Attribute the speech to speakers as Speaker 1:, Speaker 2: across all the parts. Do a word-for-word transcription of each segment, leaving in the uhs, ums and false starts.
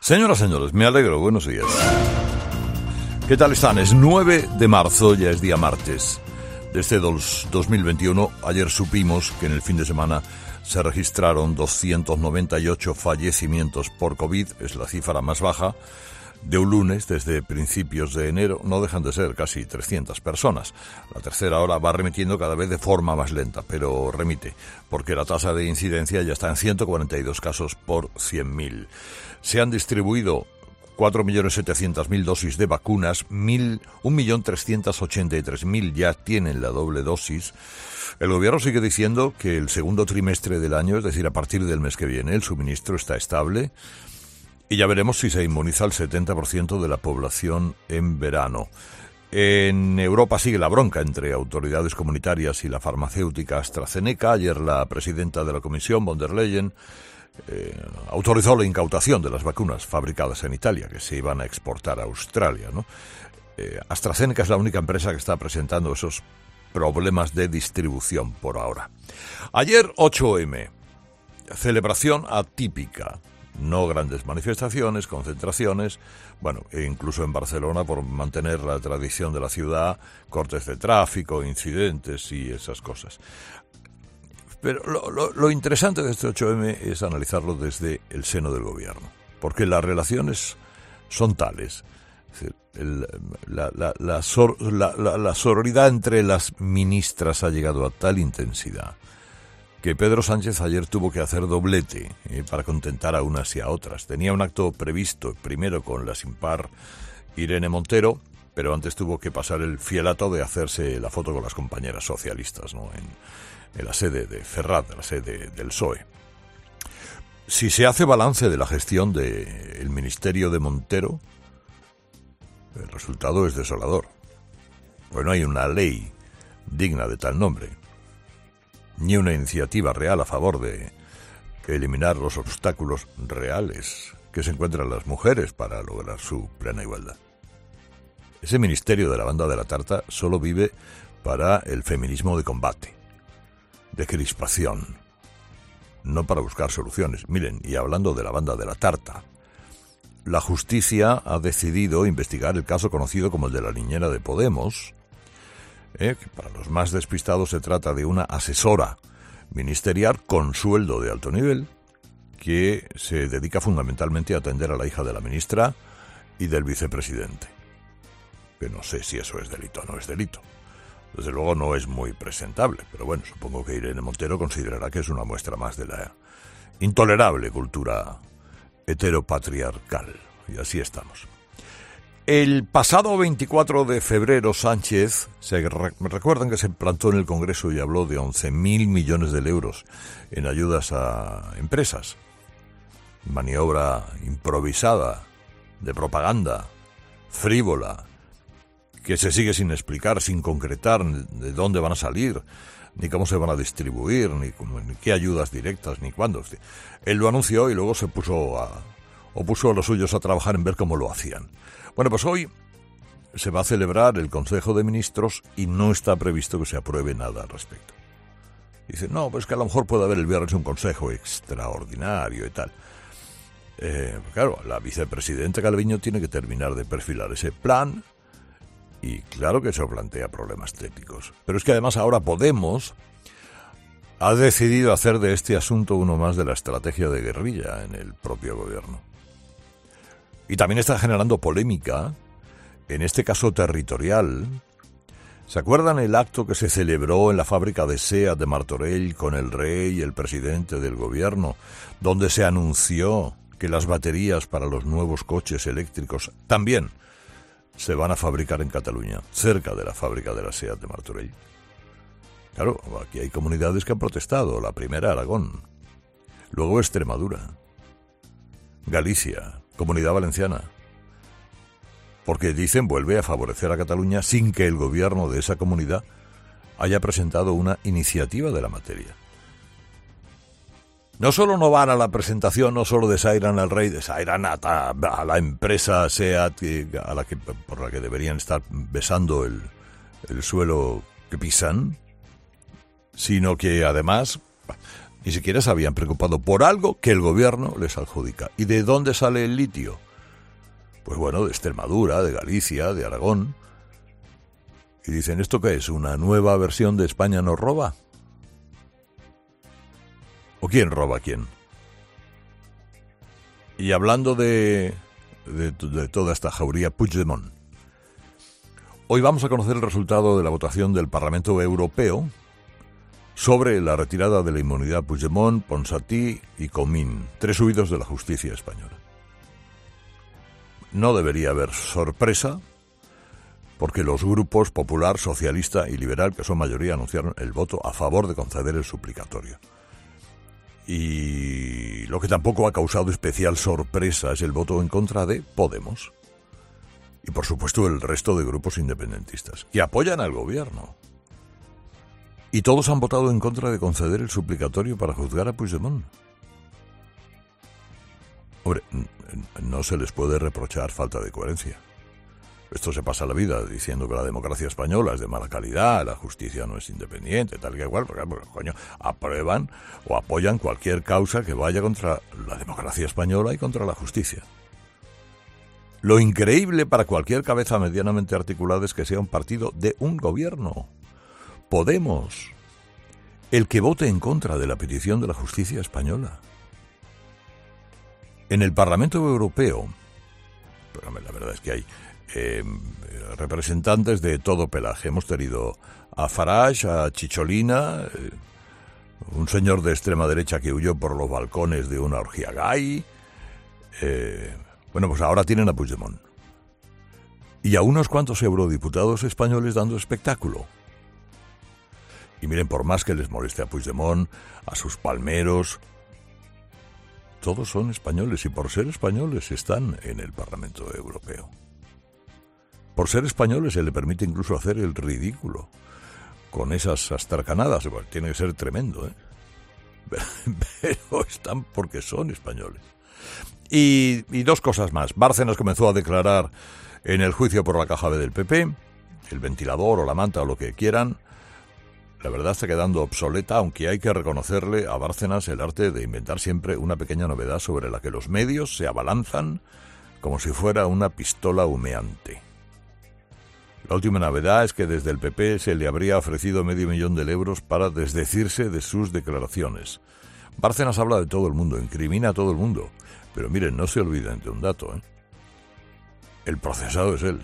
Speaker 1: Señoras, señores, me alegro, buenos días. ¿Qué tal están? Es nueve de marzo, ya es día martes de este dos mil veintiuno. Ayer supimos que en el fin de semana se registraron doscientos noventa y ocho fallecimientos por COVID, es la cifra más baja de un lunes desde principios de enero. No dejan de ser casi trescientas personas. La tercera ola va remitiendo cada vez de forma más lenta, pero remite, porque la tasa de incidencia ya está en ciento cuarenta y dos casos por cien mil. Se han distribuido cuatro millones setecientas mil dosis de vacunas, un millón trescientos ochenta y tres mil ya tienen la doble dosis. El gobierno sigue diciendo que el segundo trimestre del año, es decir, a partir del mes que viene, el suministro está estable y ya veremos si se inmuniza el setenta por ciento de la población en verano. En Europa sigue la bronca entre autoridades comunitarias y la farmacéutica AstraZeneca. Ayer la presidenta de la Comisión, von der Leyen, Eh, autorizó la incautación de las vacunas fabricadas en Italia que se iban a exportar a Australia, ¿no? Eh, AstraZeneca es la única empresa que está presentando esos problemas de distribución por ahora. Ayer ocho eme, celebración atípica, no grandes manifestaciones, concentraciones, bueno, e incluso en Barcelona, por mantener la tradición de la ciudad, cortes de tráfico, incidentes y esas cosas. Pero lo, lo, lo interesante de este ocho eme es analizarlo desde el seno del gobierno, porque las relaciones son tales. Es decir, el, la, la, la, sor, la, la, la sororidad entre las ministras ha llegado a tal intensidad que Pedro Sánchez ayer tuvo que hacer doblete eh, para contentar a unas y a otras. Tenía un acto previsto, primero con la sin par Irene Montero, pero antes tuvo que pasar el fielato de hacerse la foto con las compañeras socialistas, ¿no? En, en la sede de Ferraz, en la sede del P S O E. Si se hace balance de la gestión del Ministerio de Montero, el resultado es desolador. Pues no hay una ley digna de tal nombre, ni una iniciativa real a favor de eliminar los obstáculos reales que se encuentran las mujeres para lograr su plena igualdad. Ese ministerio de la banda de la tarta solo vive para el feminismo de combate, de crispación, no para buscar soluciones. Miren, y hablando de la banda de la tarta, la justicia ha decidido investigar el caso conocido como el de la niñera de Podemos, eh, que para los más despistados se trata de una asesora ministerial con sueldo de alto nivel que se dedica fundamentalmente a atender a la hija de la ministra y del vicepresidente. Que no sé si eso es delito o no es delito. Desde luego no es muy presentable, pero bueno, supongo que Irene Montero considerará que es una muestra más de la intolerable cultura heteropatriarcal. Y así estamos. El pasado veinticuatro de febrero, Sánchez, se re- me recuerdan que se plantó en el Congreso y habló de once mil millones de euros en ayudas a empresas. Maniobra improvisada, de propaganda, frívola, que se sigue sin explicar, sin concretar de dónde van a salir, ni cómo se van a distribuir, ni, cómo, ni qué ayudas directas, ni cuándo. Él lo anunció y luego se puso a, o puso a los suyos a trabajar en ver cómo lo hacían. Bueno, pues hoy se va a celebrar el Consejo de Ministros y no está previsto que se apruebe nada al respecto. Dice, no, pues que a lo mejor puede haber el viernes un consejo extraordinario y tal. Eh, claro, la vicepresidenta Calviño tiene que terminar de perfilar ese plan. Y claro que eso plantea problemas técnicos. Pero es que además ahora Podemos ha decidido hacer de este asunto uno más de la estrategia de guerrilla en el propio gobierno. Y también está generando polémica, en este caso territorial. ¿Se acuerdan el acto que se celebró en la fábrica de SEAT de Martorell con el rey y el presidente del gobierno, donde se anunció que las baterías para los nuevos coches eléctricos también se van a fabricar en Cataluña, cerca de la fábrica de la SEAT de Martorell? Claro, aquí hay comunidades que han protestado. La primera, Aragón. Luego Extremadura. Galicia, Comunidad Valenciana. Porque dicen vuelve a favorecer a Cataluña sin que el gobierno de esa comunidad haya presentado una iniciativa de la materia. No solo no van a la presentación, no solo desairan al rey, desairan a, a la empresa SEAT, a la que, por la que deberían estar besando el, el suelo que pisan, sino que además Ni siquiera se habían preocupado por algo que el gobierno les adjudica. ¿Y de dónde sale el litio? Pues bueno, de Extremadura, de Galicia, de Aragón. Y dicen, ¿esto qué es? ¿Una nueva versión de España nos roba? ¿O quién roba a quién? Y hablando de, de, de toda esta jauría Puigdemont, hoy vamos a conocer el resultado de la votación del Parlamento Europeo sobre la retirada de la inmunidad a Puigdemont, Ponsatí y Comín, tres huidos de la justicia española. No debería haber sorpresa, porque los grupos Popular, Socialista y Liberal, que son mayoría, anunciaron el voto a favor de conceder el suplicatorio. Y lo que tampoco ha causado especial sorpresa es el voto en contra de Podemos. Y por supuesto el resto de grupos independentistas, que apoyan al gobierno. Y todos han votado en contra de conceder el suplicatorio para juzgar a Puigdemont. Hombre, no se les puede reprochar falta de coherencia. Esto se pasa la vida diciendo que la democracia española es de mala calidad, la justicia no es independiente, tal que igual, porque, porque coño, aprueban o apoyan cualquier causa que vaya contra la democracia española y contra la justicia. Lo increíble para cualquier cabeza medianamente articulada es que sea un partido de un gobierno, Podemos, el que vote en contra de la petición de la justicia española. En el Parlamento Europeo, pero la verdad es que hay Eh, representantes de todo pelaje. Hemos tenido a Farage, a Chicholina, eh, un señor de extrema derecha que huyó por los balcones de una orgía gay. Eh, bueno, pues ahora tienen a Puigdemont. Y a unos cuantos eurodiputados españoles dando espectáculo. Y miren, por más que les moleste a Puigdemont, a sus palmeros, todos son españoles y por ser españoles están en el Parlamento Europeo. Por ser españoles se le permite incluso hacer el ridículo con esas astarcanadas. Bueno, tiene que ser tremendo, ¿eh? Pero están porque son españoles. Y, y dos cosas más. Bárcenas comenzó a declarar en el juicio por la caja B del P P, el ventilador o la manta o lo que quieran. La verdad está quedando obsoleta, aunque hay que reconocerle a Bárcenas el arte de inventar siempre una pequeña novedad sobre la que los medios se abalanzan como si fuera una pistola humeante. La última novedad es que desde el P P se le habría ofrecido medio millón de euros para desdecirse de sus declaraciones. Bárcenas habla de todo el mundo, incrimina a todo el mundo. Pero miren, no se olviden de un dato, ¿eh? El procesado es él.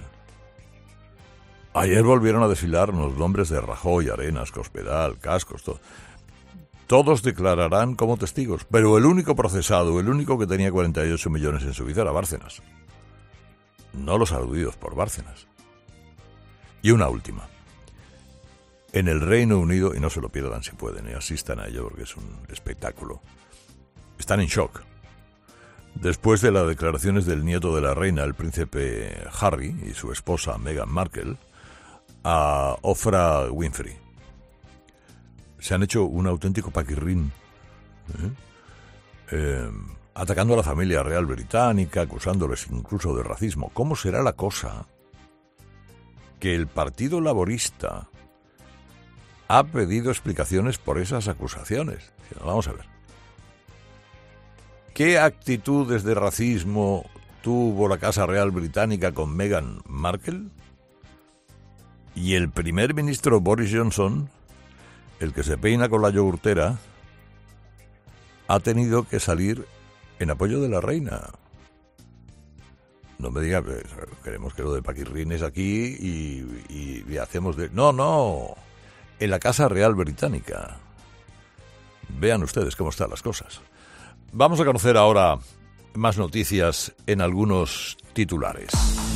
Speaker 1: Ayer volvieron a desfilar los nombres de Rajoy, Arenas, Cospedal, Cascos, todo. Todos declararán como testigos, pero el único procesado, el único que tenía cuarenta y ocho millones en su vida era Bárcenas. No los aludidos por Bárcenas. Y una última. En el Reino Unido, y no se lo pierdan si pueden, y asistan a ello porque es un espectáculo, están en shock. Después de las declaraciones del nieto de la reina, el príncipe Harry, y su esposa Meghan Markle, a Oprah Winfrey. Se han hecho un auténtico paquirrín, ¿eh? Eh, atacando a la familia real británica, acusándoles incluso de racismo. ¿Cómo será la cosa que el Partido Laborista ha pedido explicaciones por esas acusaciones? Vamos a ver. ¿Qué actitudes de racismo tuvo la Casa Real Británica con Meghan Markle? Y el primer ministro Boris Johnson, el que se peina con la yogurtera, ha tenido que salir en apoyo de la reina. No me diga que queremos que lo de Paquirrín es aquí y, y, y hacemos de... No, no, en la Casa Real Británica. Vean ustedes cómo están las cosas. Vamos a conocer ahora más noticias en algunos titulares.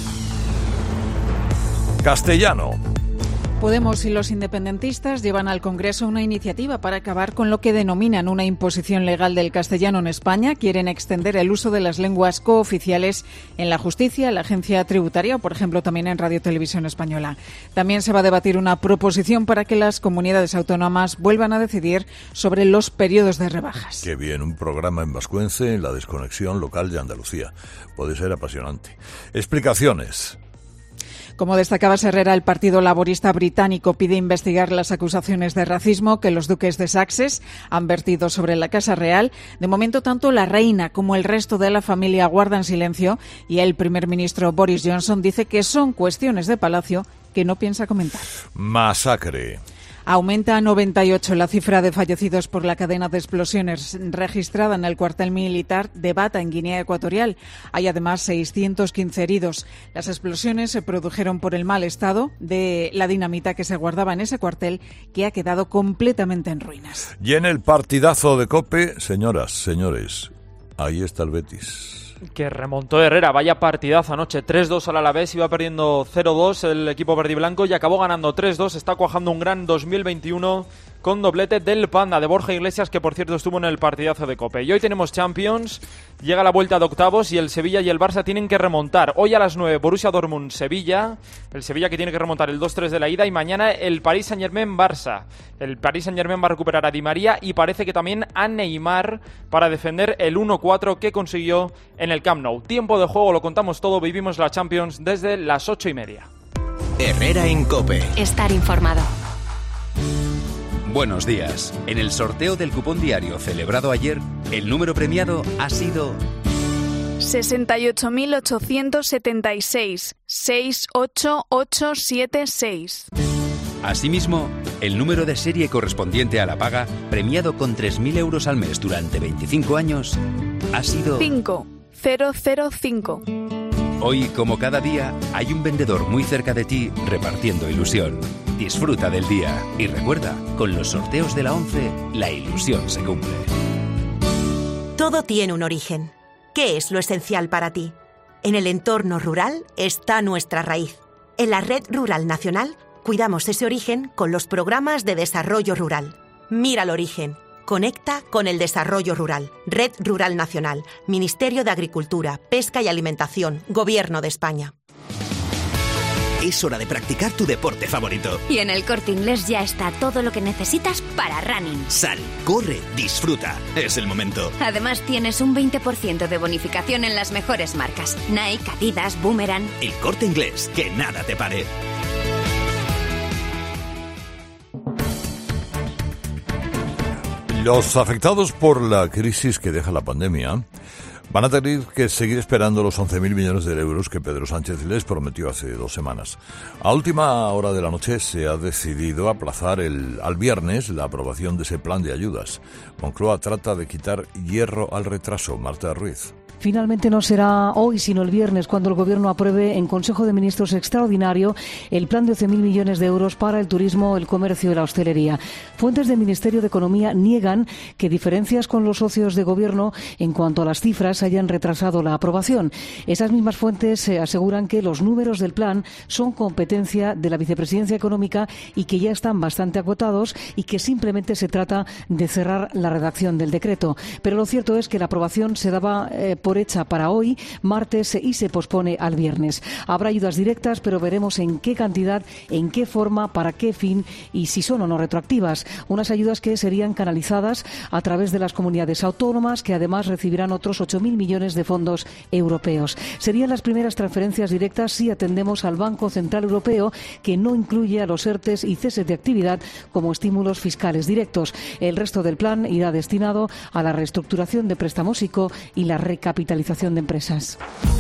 Speaker 1: Castellano.
Speaker 2: Podemos y los independentistas llevan al Congreso una iniciativa para acabar con lo que denominan una imposición legal del castellano en España. Quieren extender el uso de las lenguas cooficiales en la justicia, en la agencia tributaria o, por ejemplo, también en Radio Televisión Española. También se va a debatir una proposición para que las comunidades autónomas vuelvan a decidir sobre los periodos de rebajas.
Speaker 1: Qué bien, un programa en vascuence en la desconexión local de Andalucía. Puede ser apasionante. Explicaciones.
Speaker 2: Como destacaba Herrera, el Partido Laborista británico pide investigar las acusaciones de racismo que los duques de Sussex han vertido sobre la Casa Real. De momento, tanto la reina como el resto de la familia guardan silencio y el primer ministro Boris Johnson dice que son cuestiones de palacio que no piensa comentar.
Speaker 1: Masacre.
Speaker 2: Aumenta a noventa y ocho la cifra de fallecidos por la cadena de explosiones registrada en el cuartel militar de Bata, en Guinea Ecuatorial. Hay además seiscientos quince heridos. Las explosiones se produjeron por el mal estado de la dinamita que se guardaba en ese cuartel, que ha quedado completamente en ruinas.
Speaker 1: Y en el partidazo de COPE, señoras, señores, ahí está el Betis.
Speaker 3: Que remontó Herrera, vaya partidazo anoche, tres dos al Alavés, iba perdiendo cero dos el equipo verde y blanco y acabó ganando tres dos, está cuajando un gran dos mil veintiuno con doblete del Panda, de Borja Iglesias, que por cierto estuvo en el partidazo de COPE. Y hoy tenemos Champions, llega la vuelta de octavos y el Sevilla y el Barça tienen que remontar. Hoy a las nueve, Borussia Dortmund-Sevilla, el Sevilla que tiene que remontar el dos tres de la ida, y mañana el Paris Saint-Germain-Barça. El Paris Saint-Germain va a recuperar a Di María y parece que también a Neymar para defender el uno cuatro que consiguió en el Camp Nou. Tiempo de juego, lo contamos todo, vivimos la Champions desde las ocho y media.
Speaker 4: Herrera en COPE.
Speaker 5: Estar informado.
Speaker 4: Buenos días. En el sorteo del cupón diario celebrado ayer, el número premiado ha sido
Speaker 6: sesenta y ocho mil ochocientos setenta y seis, seis ocho ocho siete seis.
Speaker 4: Asimismo, el número de serie correspondiente a la paga, premiado con tres mil euros al mes durante veinticinco años, ha sido
Speaker 6: cinco cero cero cinco.
Speaker 4: Hoy, como cada día, hay un vendedor muy cerca de ti repartiendo ilusión. Disfruta del día y recuerda, con los sorteos de la ONCE, la ilusión se cumple.
Speaker 7: Todo tiene un origen. ¿Qué es lo esencial para ti? En el entorno rural está nuestra raíz. En la Red Rural Nacional cuidamos ese origen con los programas de desarrollo rural. Mira el origen. Conecta con el desarrollo rural. Red Rural Nacional, Ministerio de Agricultura, Pesca y Alimentación, Gobierno de España.
Speaker 8: Es hora de practicar tu deporte favorito.
Speaker 5: Y en el Corte Inglés ya está todo lo que necesitas para running.
Speaker 8: Sal, corre, disfruta. Es el momento.
Speaker 5: Además tienes un veinte por ciento de bonificación en las mejores marcas. Nike, Adidas, Boomerang.
Speaker 8: El Corte Inglés, que nada te pare.
Speaker 1: Los afectados por la crisis que deja la pandemia van a tener que seguir esperando los once mil millones de euros que Pedro Sánchez les prometió hace dos semanas. A última hora de la noche se ha decidido aplazar el, al viernes la aprobación de ese plan de ayudas. Moncloa trata de quitar hierro al retraso. Marta Ruiz.
Speaker 9: Finalmente no será hoy, sino el viernes, cuando el Gobierno apruebe en Consejo de Ministros extraordinario el plan de once mil millones de euros para el turismo, el comercio y la hostelería. Fuentes del Ministerio de Economía niegan que diferencias con los socios de Gobierno en cuanto a las cifras hayan retrasado la aprobación. Esas mismas fuentes eh, aseguran que los números del plan son competencia de la Vicepresidencia Económica y que ya están bastante agotados y que simplemente se trata de cerrar la redacción del decreto. Pero lo cierto es que la aprobación se daba eh, por hecha para hoy, martes, y se pospone al viernes. Habrá ayudas directas, pero veremos en qué cantidad, en qué forma, para qué fin y si son o no retroactivas. Unas ayudas que serían canalizadas a través de las comunidades autónomas, que además recibirán otros ocho mil millones de fondos europeos. Serían las primeras transferencias directas si atendemos al Banco Central Europeo, que no incluye a los ERTES y ceses de actividad como estímulos fiscales directos. El resto del plan irá destinado a la reestructuración de préstamos ICO y la recapitalización de empresas.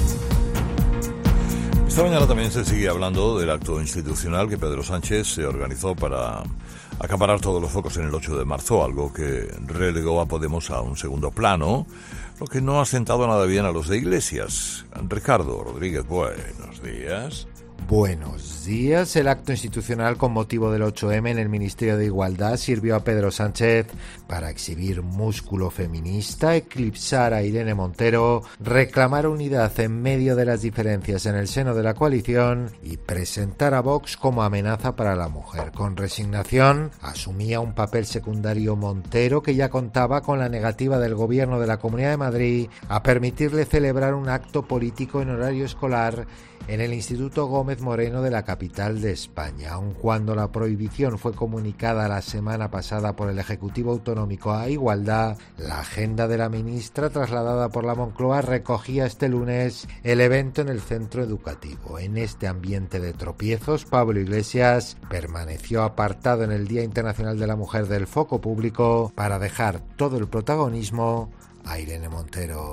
Speaker 1: Esta mañana también se sigue hablando del acto institucional que Pedro Sánchez se organizó para acaparar todos los focos en el ocho de marzo, algo que relegó a Podemos a un segundo plano, lo que no ha sentado nada bien a los de Iglesias. Ricardo Rodríguez, buenos días.
Speaker 10: Buenos días. El acto institucional con motivo del ocho eme en el Ministerio de Igualdad sirvió a Pedro Sánchez para exhibir músculo feminista, eclipsar a Irene Montero, reclamar unidad en medio de las diferencias en el seno de la coalición y presentar a Vox como amenaza para la mujer. Con resignación asumía un papel secundario Montero, que ya contaba con la negativa del Gobierno de la Comunidad de Madrid a permitirle celebrar un acto político en horario escolar en el Instituto Gómez Gómez Moreno de la capital de España. Aun cuando la prohibición fue comunicada la semana pasada por el Ejecutivo Autonómico a Igualdad, la agenda de la ministra trasladada por la Moncloa recogía este lunes el evento en el centro educativo. En este ambiente de tropiezos, Pablo Iglesias permaneció apartado en el Día Internacional de la Mujer del foco público para dejar todo el protagonismo a Irene Montero.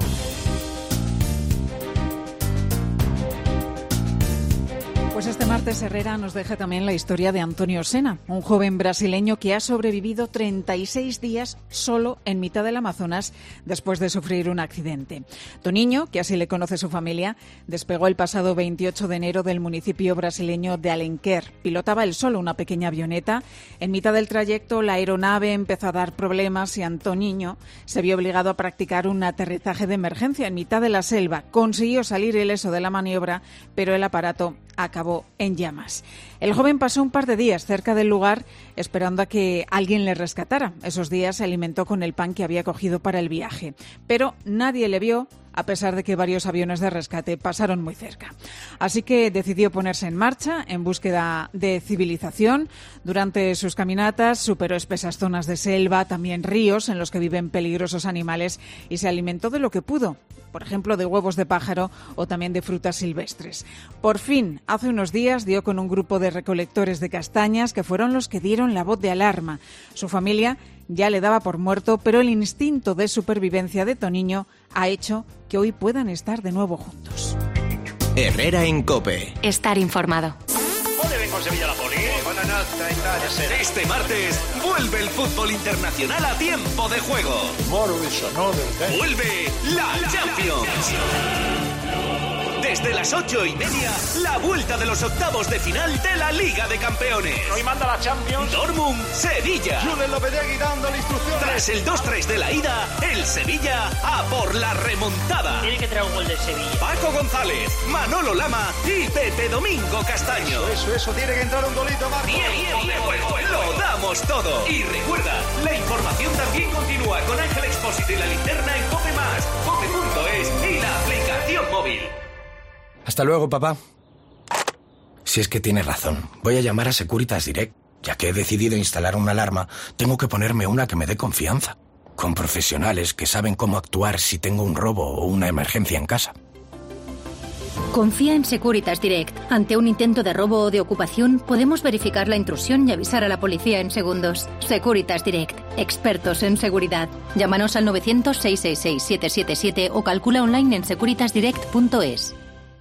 Speaker 2: Pues este martes Herrera nos deja también la historia de Antonio Sena, un joven brasileño que ha sobrevivido treinta y seis días solo en mitad del Amazonas después de sufrir un accidente. Toniño, que así le conoce su familia, despegó el pasado veintiocho de enero del municipio brasileño de Alenquer. Pilotaba él solo una pequeña avioneta. En mitad del trayecto la aeronave empezó a dar problemas y Antoniño se vio obligado a practicar un aterrizaje de emergencia en mitad de la selva. Consiguió salir ileso de la maniobra, pero el aparato acabó en llamas. El joven pasó un par de días cerca del lugar esperando a que alguien le rescatara. Esos días se alimentó con el pan que había cogido para el viaje, pero nadie le vio, a pesar de que varios aviones de rescate pasaron muy cerca. Así que decidió ponerse en marcha en búsqueda de civilización. Durante sus caminatas superó espesas zonas de selva, también ríos en los que viven peligrosos animales, y se alimentó de lo que pudo, por ejemplo de huevos de pájaro o también de frutas silvestres. Por fin, hace unos días dio con un grupo de recolectores de castañas que fueron los que dieron la voz de alarma. Su familia ya le daba por muerto, pero el instinto de supervivencia de Toniño ha hecho que hoy puedan estar de nuevo juntos.
Speaker 8: Herrera en COPE.
Speaker 5: Estar informado.
Speaker 8: Este martes vuelve el fútbol internacional a tiempo de juego. Vuelve la Champions. Desde las ocho y media, la vuelta de los octavos de final de la Liga de Campeones.
Speaker 11: Hoy manda la Champions.
Speaker 8: Dortmund, Sevilla.
Speaker 11: Julen Lopetegui dando la instrucción.
Speaker 8: Tras el dos tres de la ida, el Sevilla a por la remontada.
Speaker 12: Tiene que traer un gol del Sevilla.
Speaker 8: Paco González, Manolo Lama y Pepe Domingo Castaño.
Speaker 11: Eso, eso, eso, tiene que entrar un golito más.
Speaker 8: Tiempo de juego, lo damos todo. Y recuerda, la información también continúa con Ángel Expósito y la linterna en COPE más, cope punto es y la aplicación móvil.
Speaker 13: Hasta luego, papá. Si es que tienes razón, voy a llamar a Securitas Direct. Ya que he decidido instalar una alarma, tengo que ponerme una que me dé confianza, con profesionales que saben cómo actuar si tengo un robo o una emergencia en casa.
Speaker 14: Confía en Securitas Direct. Ante un intento de robo o de ocupación, podemos verificar la intrusión y avisar a la policía en segundos. Securitas Direct. Expertos en seguridad. Llámanos al novecientos, seiscientos sesenta y seis, setecientos setenta y siete o calcula online en securitas direct punto es.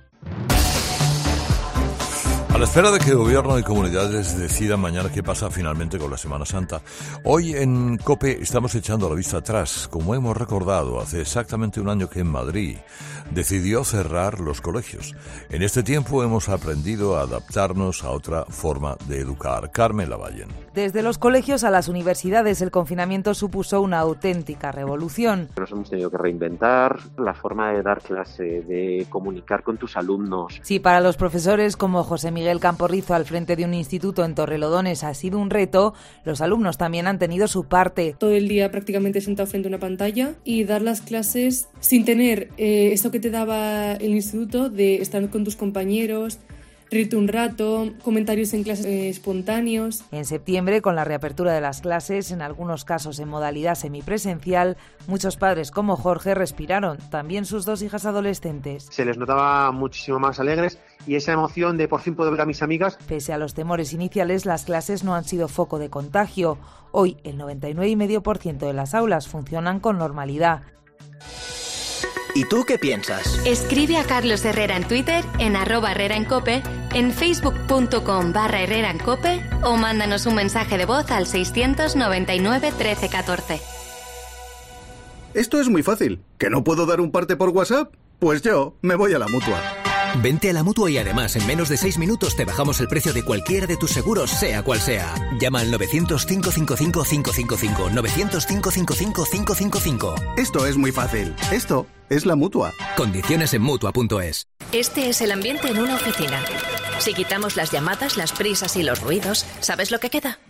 Speaker 1: A la espera de que gobierno y comunidades decidan mañana qué pasa finalmente con la Semana Santa, hoy en COPE estamos echando la vista atrás, como hemos recordado hace exactamente un año que en Madrid decidió cerrar los colegios. En este tiempo hemos aprendido a adaptarnos a otra forma de educar. Carmen Lavallen.
Speaker 15: Desde los colegios a las universidades, el confinamiento supuso una auténtica revolución.
Speaker 16: Nos hemos tenido que reinventar la forma de dar clase, de comunicar con tus alumnos.
Speaker 15: Sí, para los profesores como José Miguel Camporrizo al frente de un instituto en Torrelodones ha sido un reto, los alumnos también han tenido su parte.
Speaker 17: Todo el día prácticamente sentado frente a una pantalla y dar las clases sin tener eh, esto que te daba el instituto de estar con tus compañeros, reírte un rato, comentarios en clases eh, espontáneos.
Speaker 15: En septiembre, con la reapertura de las clases, en algunos casos en modalidad semipresencial, muchos padres como Jorge respiraron, también sus dos hijas adolescentes.
Speaker 16: Se les notaba muchísimo más alegres y esa emoción de por fin poder ver a mis amigas.
Speaker 15: Pese a los temores iniciales, las clases no han sido foco de contagio. Hoy, el noventa y nueve coma cinco por ciento de las aulas funcionan con normalidad.
Speaker 8: ¿Y tú qué piensas?
Speaker 5: Escribe a Carlos Herrera en Twitter, en arroba Herrera en Cope, en facebook punto com barra Herrera en Cope o mándanos un mensaje de voz al seiscientos noventa y nueve, trece, catorce.
Speaker 18: Esto es muy fácil. ¿Que no puedo dar un parte por WhatsApp? Pues yo me voy a la Mutua.
Speaker 8: Vente a la Mutua y además en menos de seis minutos te bajamos el precio de cualquiera de tus seguros, sea cual sea. Llama al novecientos, cinco cinco cinco, cinco cinco cinco, novecientos, cinco cinco cinco, cinco cinco cinco.
Speaker 18: Esto es muy fácil. Esto es la Mutua.
Speaker 8: Condiciones en Mutua punto es.
Speaker 19: Este es el ambiente en una oficina. Si quitamos las llamadas, las prisas y los ruidos, ¿sabes lo que queda?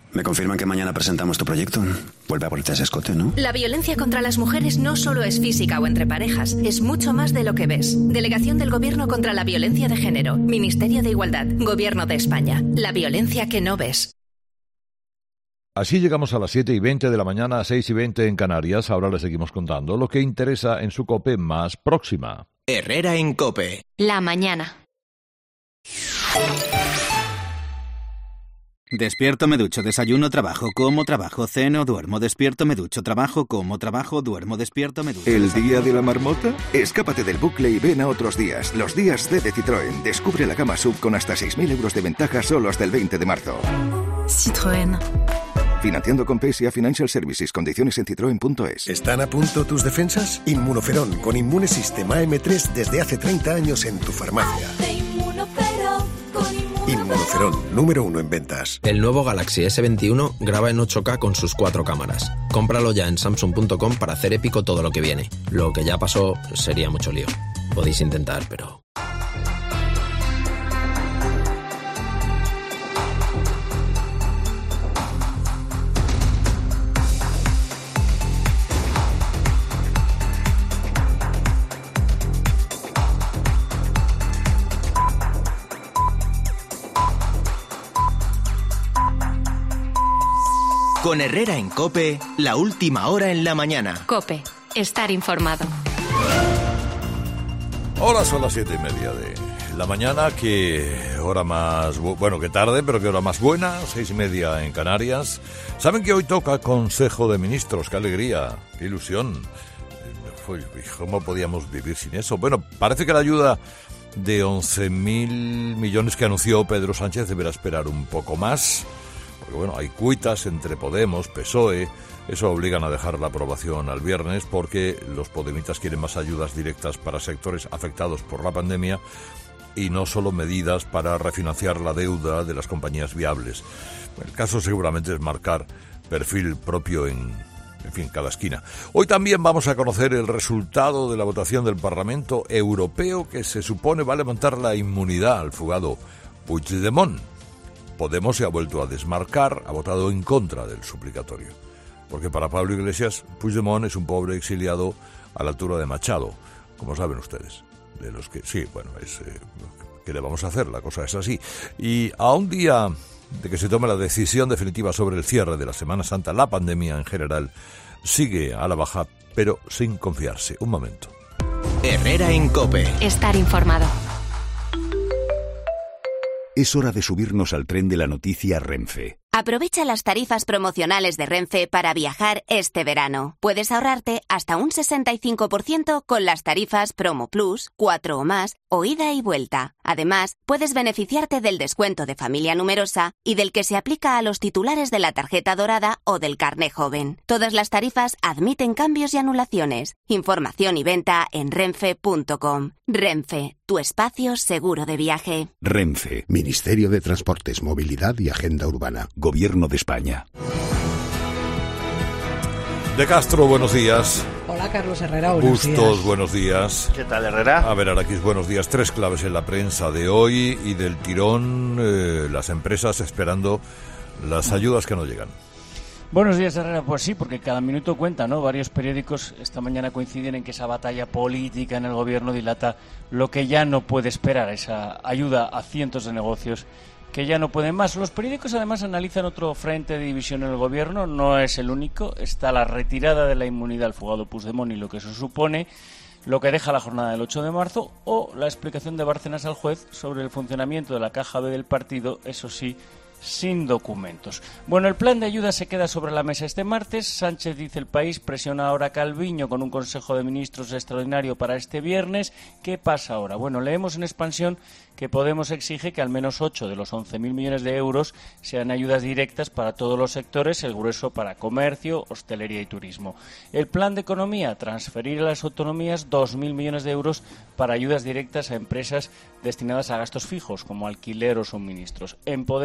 Speaker 12: Me confirman que mañana presentamos tu proyecto. Vuelve a ponerte ese escote, ¿no?
Speaker 5: La violencia contra las mujeres no solo es física o entre parejas, es mucho más de lo que ves. Delegación del Gobierno contra la Violencia de Género. Ministerio de Igualdad. Gobierno de España. La violencia que no ves.
Speaker 1: Así llegamos a las siete y veinte de la mañana, seis y veinte en Canarias. Ahora les seguimos contando lo que interesa en su COPE más próxima.
Speaker 8: Herrera en COPE.
Speaker 5: La mañana.
Speaker 19: Despierto, me ducho, desayuno, trabajo, como, trabajo, ceno, duermo, despierto, me ducho, trabajo, como, trabajo, duermo, despierto, me ducho.
Speaker 20: ¿El día de la marmota? Escápate del bucle y ven a otros días. Los días D de Citroën. Descubre la gama sub con hasta seis mil euros de ventaja solo hasta el veinte de marzo.
Speaker 21: Citroën.
Speaker 20: Financiando con P S A Financial Services. Condiciones en citroen punto es.
Speaker 22: ¿Están a punto tus defensas? Inmunoferón con Inmunesystem A M tres desde hace treinta años en tu farmacia. Inmunoferón, número uno en ventas.
Speaker 23: El nuevo Galaxy ese veintiuno graba en ocho K con sus cuatro cámaras. Cómpralo ya en samsung punto com para hacer épico todo lo que viene. Lo que ya pasó sería mucho lío. Podéis intentar, pero...
Speaker 8: Con Herrera en COPE, la última hora en la mañana.
Speaker 5: COPE, estar informado.
Speaker 1: Ahora son las siete y media de la mañana, que hora más, bu- bueno, que tarde, pero que hora más buena, seis y media en Canarias. Saben que hoy toca Consejo de Ministros, qué alegría, qué ilusión. Uy, ¿cómo podíamos vivir sin eso? Bueno, parece que la ayuda de once mil millones que anunció Pedro Sánchez deberá esperar un poco más. Porque bueno, hay cuitas entre Podemos, P S O E, eso obligan a dejar la aprobación al viernes porque los podemitas quieren más ayudas directas para sectores afectados por la pandemia y no solo medidas para refinanciar la deuda de las compañías viables. El caso seguramente es marcar perfil propio en, en fin, cada esquina. Hoy también vamos a conocer el resultado de la votación del Parlamento Europeo que se supone va a levantar la inmunidad al fugado Puigdemont. Podemos se ha vuelto a desmarcar, ha votado en contra del suplicatorio. Porque para Pablo Iglesias, Puigdemont es un pobre exiliado a la altura de Machado, como saben ustedes. De los que, sí, bueno, es, eh, ¿qué le vamos a hacer? La cosa es así. Y a un día de que se tome la decisión definitiva sobre el cierre de la Semana Santa, la pandemia en general sigue a la baja, pero sin confiarse. Un momento.
Speaker 8: Herrera en COPE.
Speaker 5: Estar informado.
Speaker 24: Es hora de subirnos al tren de la noticia Renfe.
Speaker 25: Aprovecha las tarifas promocionales de Renfe para viajar este verano. Puedes ahorrarte hasta un sesenta y cinco por ciento con las tarifas Promo Plus, cuatro o más, o ida y vuelta. Además, puedes beneficiarte del descuento de familia numerosa y del que se aplica a los titulares de la tarjeta dorada o del carné joven. Todas las tarifas admiten cambios y anulaciones. Información y venta en renfe punto com. Renfe, tu espacio seguro de viaje.
Speaker 24: Renfe, Ministerio de Transportes, Movilidad y Agenda Urbana. Gobierno de España.
Speaker 1: De Castro, buenos días.
Speaker 26: Hola, Carlos Herrera, buenos días.
Speaker 1: Bustos, buenos días.
Speaker 27: ¿Qué tal, Herrera?
Speaker 1: A ver, Araquis, buenos días. Tres claves en la prensa de hoy y del tirón, eh, las empresas esperando las ayudas que no llegan.
Speaker 28: Buenos días, Herrera. Pues sí, porque cada minuto cuenta, ¿no? Varios periódicos esta mañana coinciden en que esa batalla política en el gobierno dilata lo que ya no puede esperar, esa ayuda a cientos de negocios que ya no pueden más. Los periódicos además analizan otro frente de división en el gobierno, no es el único, está la retirada de la inmunidad al fugado Puigdemont y lo que eso supone, lo que deja la jornada del ocho de marzo, o la explicación de Bárcenas al juez sobre el funcionamiento de la caja B del partido, eso sí, sin documentos. Bueno, el plan de ayuda se queda sobre la mesa este martes. Sánchez, dice El País, presiona ahora a Calviño con un Consejo de Ministros extraordinario para este viernes. ¿Qué pasa ahora? Bueno, leemos en Expansión que Podemos exige que al menos ocho de los once mil millones de euros sean ayudas directas para todos los sectores, el grueso para comercio, hostelería y turismo. El plan de economía, transferir a las autonomías dos mil millones de euros para ayudas directas a empresas destinadas a gastos fijos, como alquiler o suministros. En Podemos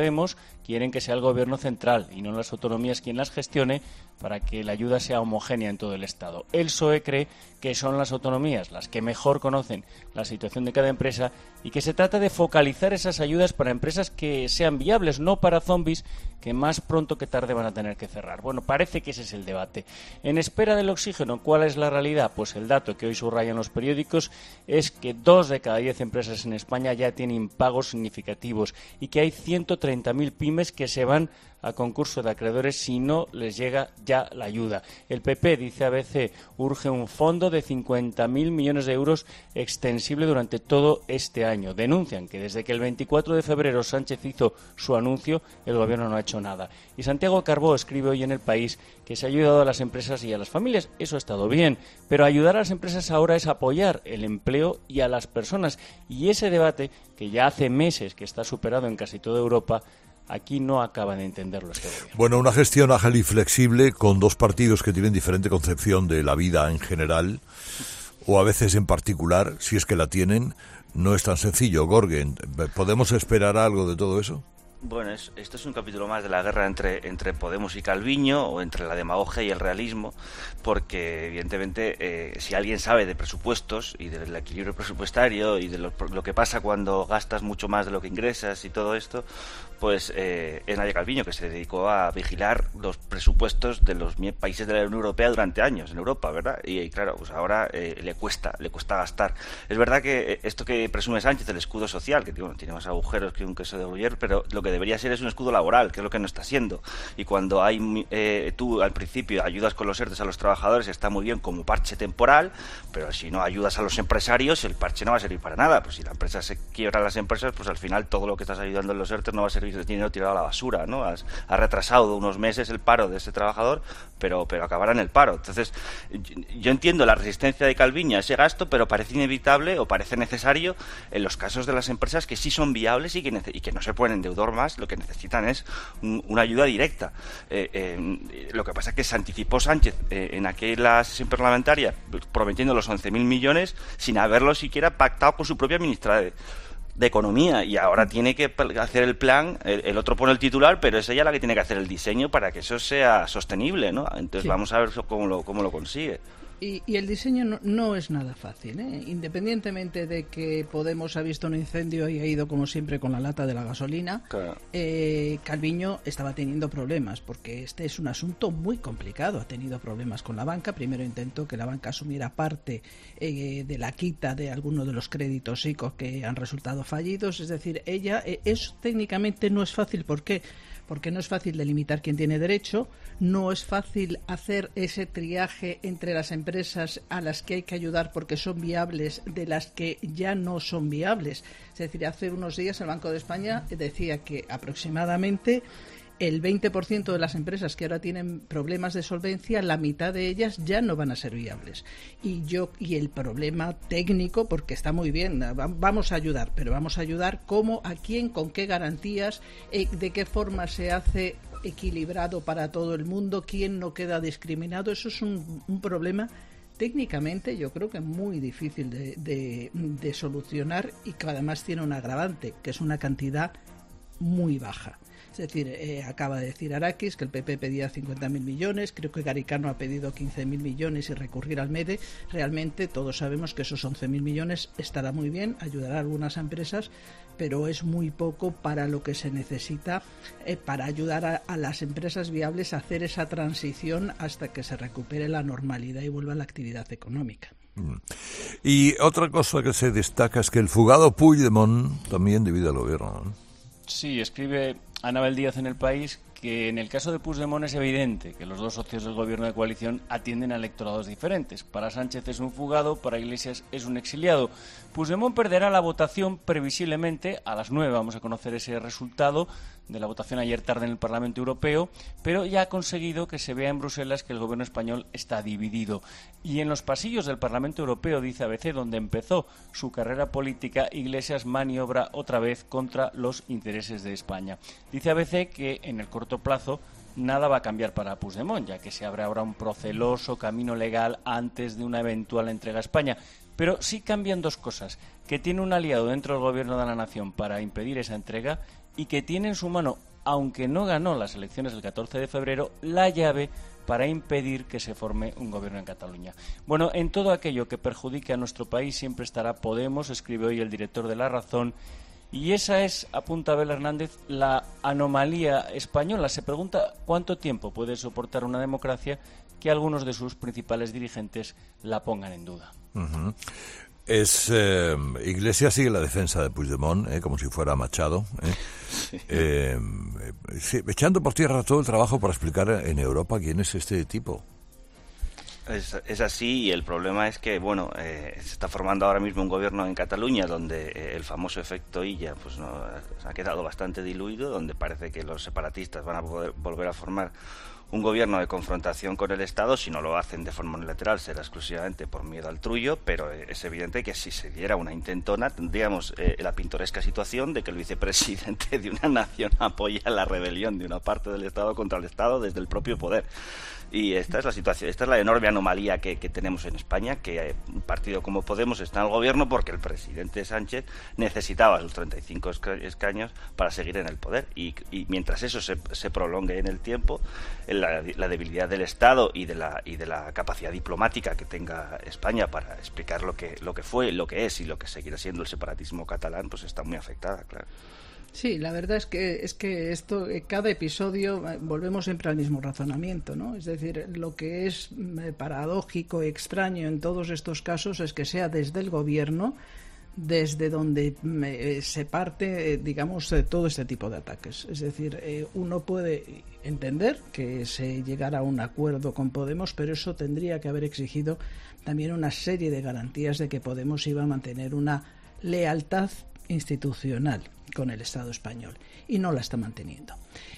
Speaker 28: quieren que sea el gobierno central y no las autonomías quien las gestione para que la ayuda sea homogénea en todo el Estado. El P S O E cree que son las autonomías las que mejor conocen la situación de cada empresa y que se trata de focalizar esas ayudas para empresas que sean viables, no para zombies que más pronto que tarde van a tener que cerrar. Bueno, parece que ese es el debate. En espera del oxígeno, ¿cuál es la realidad? Pues el dato que hoy subrayan los periódicos es que dos de cada diez empresas en España ya tienen impagos significativos y que hay ciento treinta mil pymes que se van a concurso de acreedores si no les llega ya la ayuda. El P P, dice A B C, urge un fondo de cincuenta mil millones de euros extensible durante todo este año. Denuncian que desde que el veinticuatro de febrero Sánchez hizo su anuncio, el gobierno no ha hecho nada. Y Santiago Carbó escribe hoy en El País que se ha ayudado a las empresas y a las familias. Eso ha estado bien, pero ayudar a las empresas ahora es apoyar el empleo y a las personas. Y ese debate, que ya hace meses que está superado en casi toda Europa, aquí no acaba de entenderlo este gobierno.
Speaker 1: Bueno, una gestión ágil y flexible con dos partidos que tienen diferente concepción de la vida en general, o a veces en particular, si es que la tienen, no es tan sencillo. Gorgen, ¿podemos esperar algo de todo eso?
Speaker 3: Bueno, es, esto es un capítulo más de la guerra entre, entre Podemos y Calviño, o entre la demagogia y el realismo, porque evidentemente eh, si alguien sabe de presupuestos y del equilibrio presupuestario y de lo, lo que pasa cuando gastas mucho más de lo que ingresas y todo esto, pues eh, es Nadia Calviño, que se dedicó a vigilar los presupuestos de los países de la Unión Europea durante años en Europa, ¿verdad? Y, y claro, pues ahora eh, le cuesta, le cuesta gastar. Es verdad que esto que presume Sánchez, el escudo social, que bueno, tiene más agujeros que un queso de Gruyère, pero lo que debería ser es un escudo laboral, que es lo que no está siendo. Y cuando hay eh, tú al principio ayudas con los ERTES a los trabajadores, está muy bien como parche temporal, pero si no ayudas a los empresarios, el parche no va a servir para nada. Pues si la empresa se quiebra, las empresas, pues al final todo lo que estás ayudando en los ERTES no va a servir de dinero tirado a la basura, ¿no? Has, has retrasado unos meses el paro de ese trabajador, pero, pero acabará en el paro. Entonces, yo, yo entiendo la resistencia de Calviño a ese gasto, pero parece inevitable o parece necesario en los casos de las empresas que sí son viables y que, nece- y que no se pueden endeudar más. Lo que necesitan es un, una ayuda directa. Eh, eh, lo que pasa es que se anticipó Sánchez eh, en aquella sesión parlamentaria prometiendo los once mil millones sin haberlo siquiera pactado con su propia ministra de de Economía, y ahora tiene que hacer el plan, el, el otro pone el titular, pero es ella la que tiene que hacer el diseño para que eso sea sostenible, ¿no? Entonces sí. Vamos a ver cómo lo, cómo lo consigue.
Speaker 26: Y, y el diseño no, no es nada fácil, ¿eh? Independientemente de que Podemos ha visto un incendio y ha ido como siempre con la lata de la gasolina, claro. eh, Calviño estaba teniendo problemas porque este es un asunto muy complicado. Ha tenido problemas con la banca. Primero intentó que la banca asumiera parte eh, de la quita de algunos de los créditos I C O que han resultado fallidos. Es decir, ella eh, eso técnicamente no es fácil. ¿Por qué? Porque no es fácil delimitar quién tiene derecho, no es fácil hacer ese triaje entre las empresas a las que hay que ayudar porque son viables de las que ya no son viables. Es decir, hace unos días el Banco de España decía que aproximadamente el veinte por ciento de las empresas que ahora tienen problemas de solvencia, la mitad de ellas ya no van a ser viables. Y yo y el problema técnico, porque está muy bien, vamos a ayudar, pero vamos a ayudar cómo, a quién, con qué garantías, eh, de qué forma se hace equilibrado para todo el mundo, quién no queda discriminado. Eso es un, un problema técnicamente yo creo que muy difícil de, de, de solucionar y que además tiene un agravante, que es una cantidad muy baja. Es decir, eh, acaba de decir Arakis que el P P pedía cincuenta mil millones, creo que Garicano ha pedido quince mil millones y recurrir al MEDE. Realmente todos sabemos que esos once mil millones estará muy bien, ayudará a algunas empresas, pero es muy poco para lo que se necesita eh, para ayudar a, a las empresas viables a hacer esa transición hasta que se recupere la normalidad y vuelva la actividad económica.
Speaker 1: Y otra cosa que se destaca es que el fugado Puigdemont también divide al gobierno, ¿no?
Speaker 28: Sí, escribe Anabel Díaz en El País que en el caso de Puigdemont es evidente que los dos socios del gobierno de coalición atienden a electorados diferentes. Para Sánchez es un fugado, para Iglesias es un exiliado. Puigdemont perderá la votación previsiblemente a las nueve. Vamos a conocer ese resultado de la votación ayer tarde en el Parlamento Europeo, pero ya ha conseguido que se vea en Bruselas que el gobierno español está dividido. Y en los pasillos del Parlamento Europeo, dice A B C, donde empezó su carrera política, Iglesias maniobra otra vez contra los intereses de España. Dice A B C que en el corto plazo nada va a cambiar para Puigdemont, ya que se abre ahora un proceloso camino legal antes de una eventual entrega a España. Pero sí cambian dos cosas: que tiene un aliado dentro del gobierno de la nación para impedir esa entrega y que tiene en su mano aunque no ganó las elecciones del catorce de febrero, la llave para impedir que se forme un gobierno en Cataluña. Bueno, en todo aquello que perjudique a nuestro país siempre estará Podemos, escribe hoy el director de La Razón, y esa es, apunta Abel Hernández, la anomalía española. Se pregunta cuánto tiempo puede soportar una democracia que algunos de sus principales dirigentes la pongan en duda.
Speaker 1: Uh-huh. Es eh, Iglesias sigue la defensa de Puigdemont, eh, como si fuera Machado, eh. Sí. Eh, sí, echando por tierra todo el trabajo para explicar en Europa quién es este tipo.
Speaker 3: Es, es así, y el problema es que, bueno, eh, se está formando ahora mismo un gobierno en Cataluña donde eh, el famoso efecto Illa pues no ha quedado bastante diluido, donde parece que los separatistas van a poder volver a formar un gobierno de confrontación con el Estado. Si no lo hacen de forma unilateral será exclusivamente por miedo al trullo, pero es evidente que si se diera una intentona tendríamos eh, la pintoresca situación de que el vicepresidente de una nación apoya la rebelión de una parte del Estado contra el Estado desde el propio poder. Y esta es la situación, esta es la enorme anomalía que, que tenemos en España, que un partido como Podemos está en el gobierno porque el presidente Sánchez necesitaba sus treinta y cinco escaños para seguir en el poder. Y, y mientras eso se, se prolongue en el tiempo, la, la debilidad del Estado y de la y de la capacidad diplomática que tenga España para explicar lo que lo que fue, lo que es y lo que seguirá siendo el separatismo catalán, pues está muy afectada, claro.
Speaker 26: Sí, la verdad es que es que esto, cada episodio volvemos siempre al mismo razonamiento, ¿no? Es decir, lo que es paradójico y extraño en todos estos casos es que sea desde el gobierno desde donde se parte, digamos, todo este tipo de ataques. Es decir, uno puede entender que se llegara a un acuerdo con Podemos, pero eso tendría que haber exigido también una serie de garantías de que Podemos iba a mantener una lealtad institucional con el Estado español, y no la está manteniendo.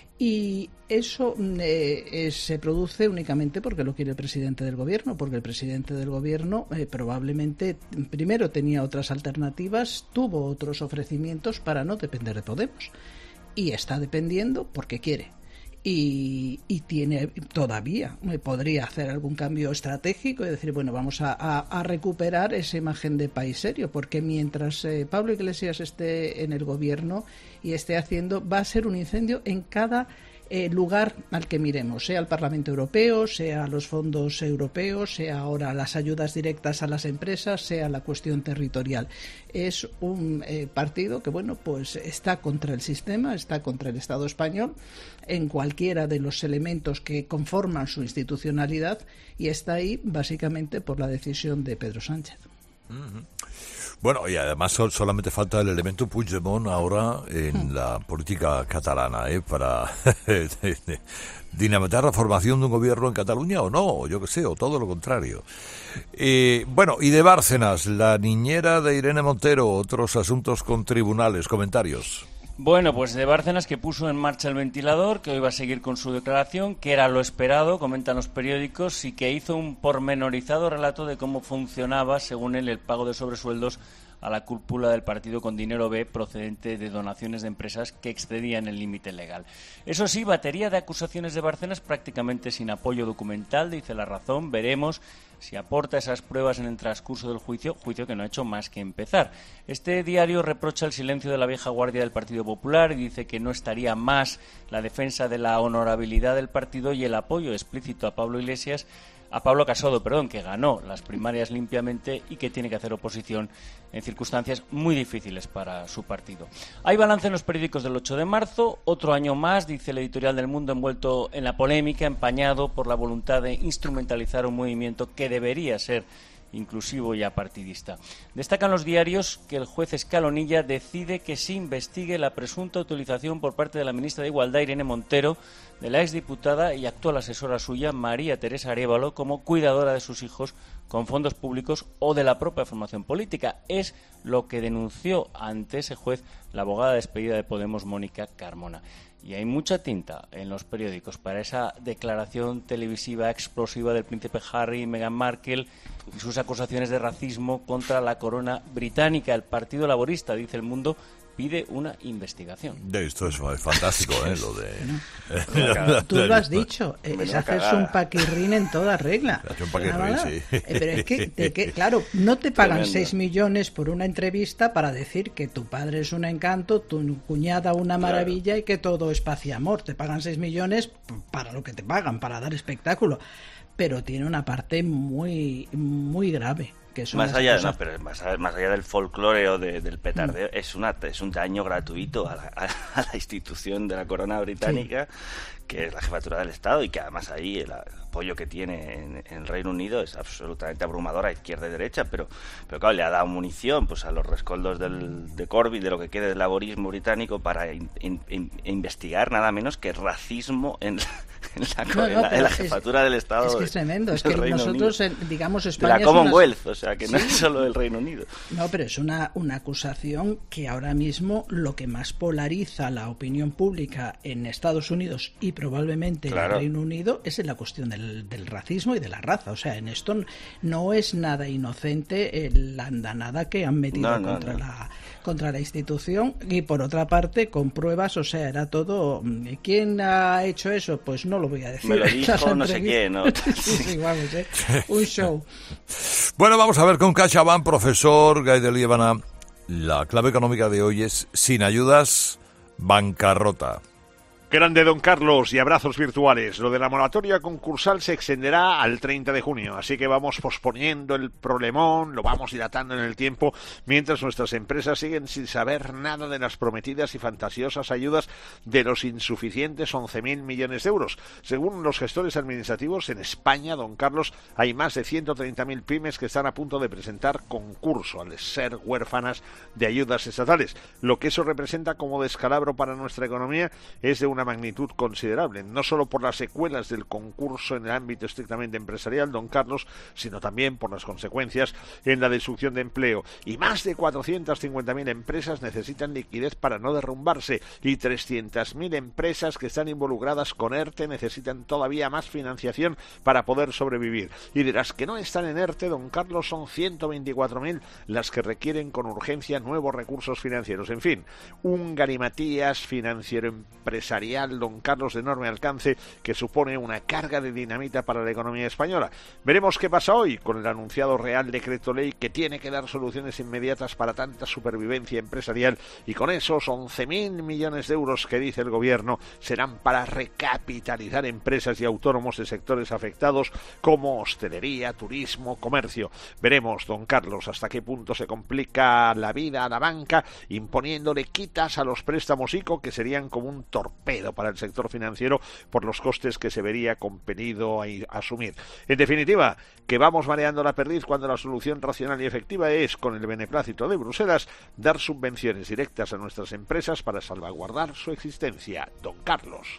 Speaker 26: Y eso eh, se produce únicamente porque lo quiere el presidente del gobierno, porque el presidente del gobierno eh, probablemente primero tenía otras alternativas, tuvo otros ofrecimientos para no depender de Podemos, y está dependiendo porque quiere. Y, y tiene todavía, podría hacer algún cambio estratégico y decir, bueno, vamos a, a, a recuperar esa imagen de país serio, porque mientras eh, Pablo Iglesias esté en el gobierno y esté haciendo, va a ser un incendio en cada eh, lugar al que miremos, sea el Parlamento Europeo, sea los fondos europeos, sea ahora las ayudas directas a las empresas, sea la cuestión territorial. Es un eh, partido que, bueno, pues está contra el sistema, está contra el Estado español en cualquiera de los elementos que conforman su institucionalidad, y está ahí básicamente por la decisión de Pedro Sánchez.
Speaker 1: Uh-huh. Bueno, y además sol, solamente falta el elemento Puigdemont ahora en uh-huh. la política catalana, ¿eh? Para dinamitar la formación de un gobierno en Cataluña, o no, yo qué sé, o todo lo contrario. Eh, bueno, y de Bárcenas, la niñera de Irene Montero, otros asuntos con tribunales, comentarios.
Speaker 28: Bueno, pues de Bárcenas, que puso en marcha el ventilador, que hoy va a seguir con su declaración, que era lo esperado, comentan los periódicos, y que hizo un pormenorizado relato de cómo funcionaba, según él, el pago de sobresueldos a la cúpula del partido con dinero B procedente de donaciones de empresas que excedían el límite legal. Eso sí, batería de acusaciones de Bárcenas prácticamente sin apoyo documental, dice La Razón. Veremos si aporta esas pruebas en el transcurso del juicio, juicio que no ha hecho más que empezar. Este diario reprocha el silencio de la vieja guardia del Partido Popular y dice que no estaría más la defensa de la honorabilidad del partido y el apoyo explícito a Pablo Iglesias, a Pablo Casado, perdón, que ganó las primarias limpiamente y que tiene que hacer oposición en circunstancias muy difíciles para su partido. Hay balance en los periódicos del ocho de marzo, otro año más, dice el editorial del Mundo, envuelto en la polémica, empañado por la voluntad de instrumentalizar un movimiento que debería ser inclusivo y apartidista. Destacan los diarios que el juez Escalonilla decide que se investigue la presunta utilización por parte de la ministra de Igualdad, Irene Montero, de la exdiputada y actual asesora suya, María Teresa Arévalo, como cuidadora de sus hijos con fondos públicos o de la propia formación política. Es lo que denunció ante ese juez la abogada despedida de Podemos, Mónica Carmona. Y hay mucha tinta en los periódicos para esa declaración televisiva explosiva del príncipe Harry y Meghan Markle y sus acusaciones de racismo contra la corona británica. El Partido Laborista, dice El Mundo, pide una investigación.
Speaker 1: Esto es fantástico, ¿eh? Lo de...
Speaker 26: Bueno, tú lo has dicho, es hacerse un paquirrín en toda regla.
Speaker 1: Un paquirrín, sí.
Speaker 26: Pero es que, de que, claro, no te pagan
Speaker 28: Tremendo.
Speaker 26: seis millones por una entrevista para decir que tu padre es un encanto, tu cuñada una maravilla claro. y que todo es paz y amor. Te pagan seis millones para lo que te pagan, para dar espectáculo. Pero tiene una parte muy, muy grave. Que son
Speaker 3: más allá
Speaker 26: cosas...
Speaker 3: no, pero más, más allá del folclore o de, del petardeo, mm. es una es un daño gratuito a la, a, a la institución de la corona británica, sí. que es la jefatura del Estado, y que además ahí el apoyo que tiene en, en el Reino Unido es absolutamente abrumador a izquierda y derecha, pero, pero claro, le ha dado munición pues a los rescoldos del, de Corbyn, de lo que quede del laborismo británico, para in, in, in, investigar nada menos que racismo en la, en la, no, no, en la, en la jefatura
Speaker 26: es,
Speaker 3: del Estado.
Speaker 26: Es que es tremendo, es que
Speaker 3: Reino
Speaker 26: nosotros,
Speaker 3: Unido.
Speaker 26: digamos, España
Speaker 3: de la Commonwealth,
Speaker 26: una...
Speaker 3: o sea, que
Speaker 26: sí.
Speaker 3: no es solo el Reino Unido.
Speaker 26: No, pero es una, una acusación que ahora mismo lo que más polariza la opinión pública en Estados Unidos y probablemente claro. en el Reino Unido es en la cuestión del, del racismo y de la raza. O sea, en esto no es nada inocente la andanada que han metido no, no, contra no. la contra la institución, y por otra parte con pruebas. O sea, era todo. ¿Quién ha hecho eso? Pues no lo voy a decir.
Speaker 3: Me lo dijo no sé quién, ¿no?
Speaker 26: sí, sí, vamos, ¿eh? Un show.
Speaker 1: Bueno, vamos a ver con CaixaBank, profesor Guy de Liébana. La clave económica de hoy es: sin ayudas, bancarrota.
Speaker 11: Grande don Carlos y abrazos virtuales. Lo de la moratoria concursal se extenderá al treinta de junio, así que vamos posponiendo el problemón, lo vamos dilatando en el tiempo, mientras nuestras empresas siguen sin saber nada de las prometidas y fantasiosas ayudas de los insuficientes once mil millones de euros. Según los gestores administrativos, en España, don Carlos, hay más de ciento treinta mil pymes que están a punto de presentar concurso al ser huérfanas de ayudas estatales. Lo que eso representa como descalabro para nuestra economía es de una magnitud considerable, no solo por las secuelas del concurso en el ámbito estrictamente empresarial, don Carlos, sino también por las consecuencias en la destrucción de empleo. Y más de cuatrocientas cincuenta mil empresas necesitan liquidez para no derrumbarse, y trescientas mil empresas que están involucradas con ERTE necesitan todavía más financiación para poder sobrevivir. Y de las que no están en ERTE, don Carlos, son ciento veinticuatro mil las que requieren con urgencia nuevos recursos financieros. En fin, un galimatías financiero empresarial, don Carlos, de enorme alcance, que supone una carga de dinamita para la economía española. Veremos qué pasa hoy con el anunciado Real Decreto Ley, que tiene que dar soluciones inmediatas para tanta supervivencia empresarial, y con esos once mil millones de euros que dice el gobierno serán para recapitalizar empresas y autónomos de sectores afectados como hostelería, turismo, comercio. Veremos, don Carlos, hasta qué punto se complica la vida a la banca imponiéndole quitas a los préstamos ICO, que serían como un torpedo para el sector financiero por los costes que se vería compelido a asumir. En definitiva, que vamos mareando la perdiz cuando la solución racional y efectiva es, con el beneplácito de Bruselas, dar subvenciones directas a nuestras empresas para salvaguardar su existencia. Don Carlos.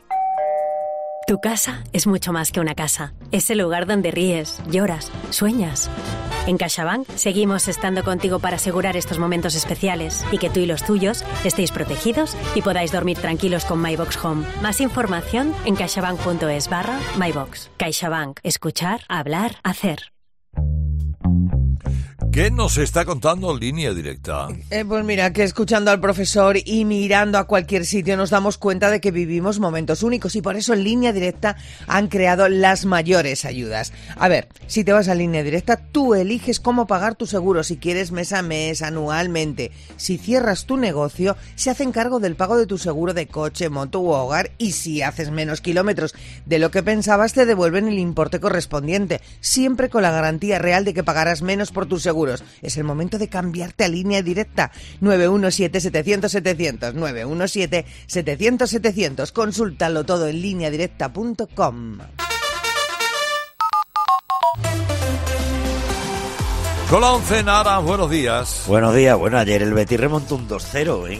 Speaker 2: Tu casa es mucho más que una casa. Es el lugar donde ríes, lloras, sueñas. En CaixaBank seguimos estando contigo para asegurar estos momentos especiales y que tú y los tuyos estéis protegidos y podáis dormir tranquilos con MyBox Home. Más información en caixabank.es barra MyBox. CaixaBank. Escuchar, hablar, hacer.
Speaker 1: ¿Qué nos está contando Línea Directa?
Speaker 4: Eh, pues mira, que escuchando al profesor y mirando a cualquier sitio nos damos cuenta de que vivimos momentos únicos, y por eso en Línea Directa han creado las mayores ayudas. A ver, si te vas a Línea Directa, tú eliges cómo pagar tu seguro, si quieres mes a mes, anualmente. Si cierras tu negocio, se hacen cargo del pago de tu seguro de coche, moto u hogar, y si haces menos kilómetros de lo que pensabas, te devuelven el importe correspondiente, siempre con la garantía real de que pagarás menos por tu seguro. Es el momento de cambiarte a Línea Directa. nueve uno siete, setecientos, setecientos, nueve uno siete, setecientos, setecientos. Consúltalo todo en línea directa punto com.
Speaker 1: Con la once, Nara, buenos días.
Speaker 6: Buenos días. Bueno, ayer el Betis remontó un dos cero, ¿eh?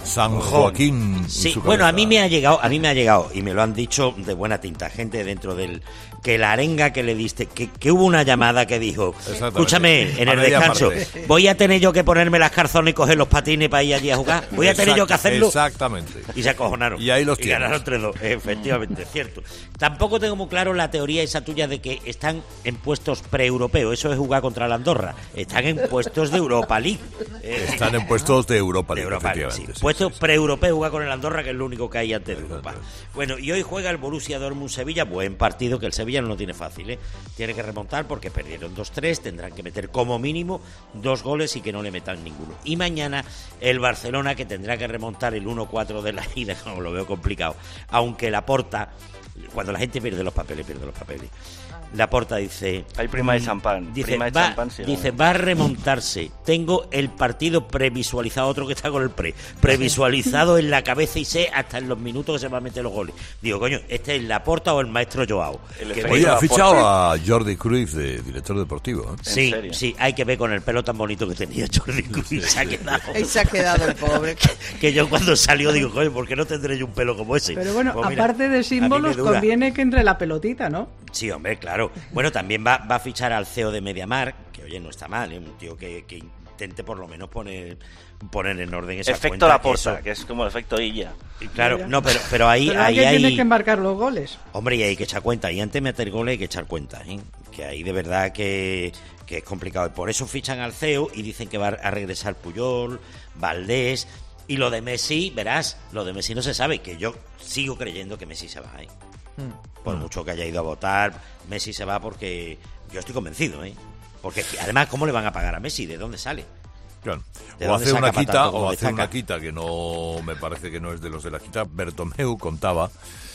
Speaker 1: San Joaquín.
Speaker 6: Sí, bueno, a mí me ha llegado, a mí me ha llegado, y me lo han dicho de buena tinta, gente dentro del... que la arenga que le diste, que, que hubo una llamada que dijo, escúchame, en el descanso, parte. voy a tener yo que ponerme las calzones y coger los patines para ir allí a jugar, voy a Exacto, tener yo que hacerlo.
Speaker 1: Exactamente.
Speaker 6: Y se acojonaron.
Speaker 1: Y ahí los
Speaker 6: y
Speaker 1: tienes.
Speaker 6: ganaron tres dos, efectivamente, cierto. Tampoco tengo muy claro la teoría esa tuya de que están en puestos pre-europeos, eso es jugar contra la Andorra, están en puestos de Europa League. Eh,
Speaker 1: están en puestos de Europa League,
Speaker 6: Europa League, sí. Sí, puestos sí, pre-europeos, jugar con el Andorra, que es lo único que hay antes de Europa. Bueno, y hoy juega el Borussia Dortmund-Sevilla, buen partido, que el Sevilla no lo tiene fácil, ¿eh? Tiene que remontar porque perdieron dos tres, tendrán que meter como mínimo dos goles y que no le metan ninguno. Y mañana el Barcelona, que tendrá que remontar el uno cuatro de la ida, como lo veo complicado, aunque Laporta, cuando la gente pierde los papeles, pierde los papeles. Laporta dice...
Speaker 3: Hay prima de champán.
Speaker 6: Dice,
Speaker 3: prima de
Speaker 6: va,
Speaker 3: champán, sí,
Speaker 6: dice va a remontarse. Tengo el partido previsualizado, otro que está con el pre, previsualizado en la cabeza y sé hasta en los minutos que se van a meter los goles. Digo, coño, ¿este es Laporta o el maestro Joao?
Speaker 1: Oye, ha fichado a Jordi Cruyff de director deportivo, ¿eh?
Speaker 6: Sí, sí, hay que ver con el pelo tan bonito que tenía Jordi Cruyff. Se ha quedado.
Speaker 4: Se ha quedado el pobre.
Speaker 6: que, que yo cuando salió digo, coño, ¿por qué no tendré yo un pelo como ese?
Speaker 26: Pero bueno,
Speaker 6: pues mira,
Speaker 26: aparte de símbolos, conviene que entre la pelotita, ¿no?
Speaker 6: Sí, hombre, claro. Bueno, también va, va a fichar al C E O de Mediamar, que oye, no está mal, ¿eh? Un tío que, que intente por lo menos poner poner en orden esa
Speaker 3: efecto
Speaker 6: cuenta.
Speaker 3: Efecto Laporta, que, que es como el efecto Illa.
Speaker 6: Y claro, Mira. no, pero, pero ahí,
Speaker 26: pero
Speaker 6: ahí
Speaker 26: hay...
Speaker 6: hay...
Speaker 26: tiene que embarcar los goles.
Speaker 6: Hombre, y hay que echar cuenta. Y antes de meter goles hay que echar cuenta, ¿eh? Que ahí de verdad que, que es complicado. Y por eso fichan al C E O y dicen que va a regresar Puyol, Valdés... Y lo de Messi, verás, lo de Messi no se sabe, que yo sigo creyendo que Messi se va, ¿eh? Mm. Por mm. mucho que haya ido a votar, Messi se va porque yo estoy convencido, ¿eh? Porque además, ¿cómo le van a pagar a Messi? ¿De dónde sale?
Speaker 1: Claro. O hace una quita, o hace una quita que no me parece que no es de los de la quita. Bertomeu contaba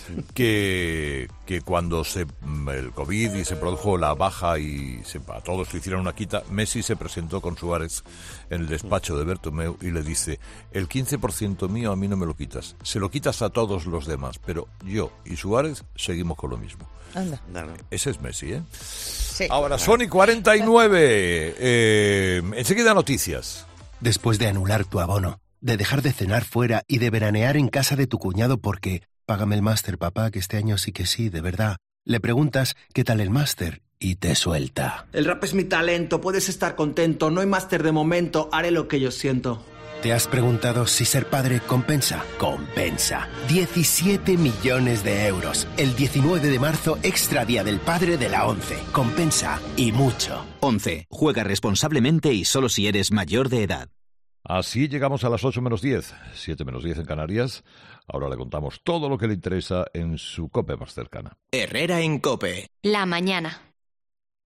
Speaker 1: que, que cuando se el COVID y se produjo la baja y se, a todos le hicieron una quita, Messi se presentó con Suárez en el despacho de Bertomeu y le dice: el quince por ciento mío a mí no me lo quitas, se lo quitas a todos los demás, pero yo y Suárez seguimos con lo mismo.
Speaker 4: Anda.
Speaker 1: Ese es Messi, ¿eh?
Speaker 4: Sí.
Speaker 1: Ahora, Sony cuarenta y nueve. Eh, enseguida noticias.
Speaker 22: Después de anular tu abono, de dejar de cenar fuera y de veranear en casa de tu cuñado porque págame el máster, papá, que este año sí que sí, de verdad. Le preguntas qué tal el máster y te suelta.
Speaker 7: El rap es mi talento, puedes estar contento, no hay máster de momento, haré lo que yo siento.
Speaker 22: ¿Te has preguntado si ser padre compensa? Compensa. diecisiete millones de euros. El diecinueve de marzo, extra día del padre de la ONCE. Compensa y mucho.
Speaker 8: ONCE. Juega responsablemente y solo si eres mayor de edad.
Speaker 1: Así llegamos a las ocho menos diez, siete menos diez en Canarias. Ahora le contamos todo lo que le interesa en su COPE más cercana.
Speaker 8: Herrera en COPE.
Speaker 5: La mañana.